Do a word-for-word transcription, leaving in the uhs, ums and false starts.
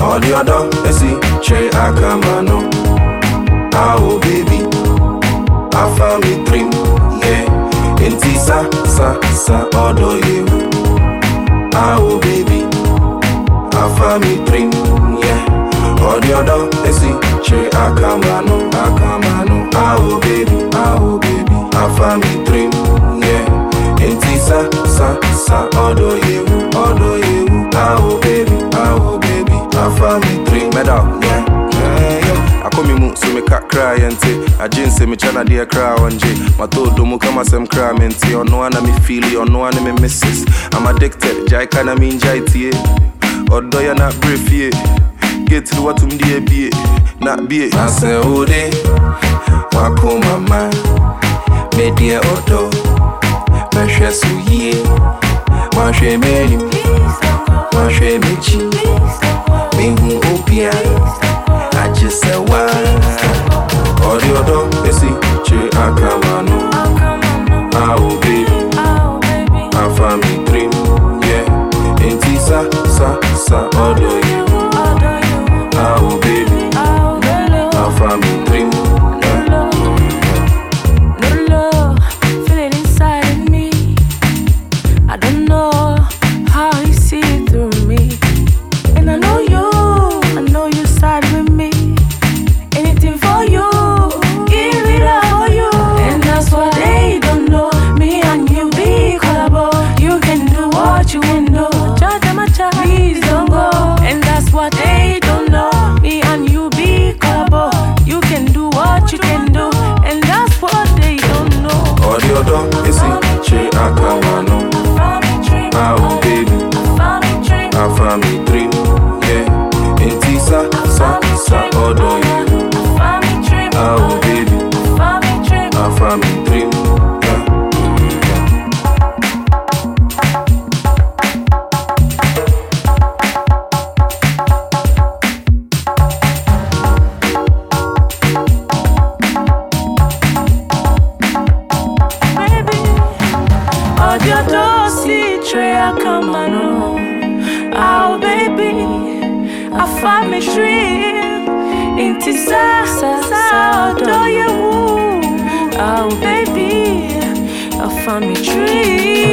All the other, let's see, che akamano. Oh baby, I found me dream, yeah. Inti sa sa sa odo you. Oh baby, I found me dream, yeah. All the other, let's see, che akamano, akamano. Oh baby, oh baby, I found me dream, yeah. Inti sa sa sa odo you, odo you. Oh baby, oh baby, I found me dream, medal, yeah. I come in so me cat cry and say I just say me chana dear cry one J. My todo mu come as I'm crying and say on no one me feel it, on no one me misses. I'm addicted, jai kana mean jai tie. Or do you not brief ye? Get to what um dear be not be. I say oh day, wako mama, me dear odo, me share so ye, ma share me, ma share me chi, me hu opia. I just said why. All the other, they see, che akamano. Oh baby, I found me dream, yeah. Inti sa sa sa odo you. Oh baby, I found me dream, yeah. No love, feeling inside of me. I don't know how you see it through me, and I know you, I know you side with me. Anything for you, give it up for you. And that's what they don't know. Me and you be collabo. You can do what you can do. Just my child, please don't go. And that's what they don't know. Me and you be collabo. You can do what you can do. And that's what they don't know. All the other, they see, che akamano. Oh baby, I found me dream, yeah. Inti sa sa sa odo you. Oh baby, I found me dream, yeah. Baby, audio dosi trea kamano. Oh baby, I found me dream. Inti sa sa sa do you? Oh baby, I found me dream.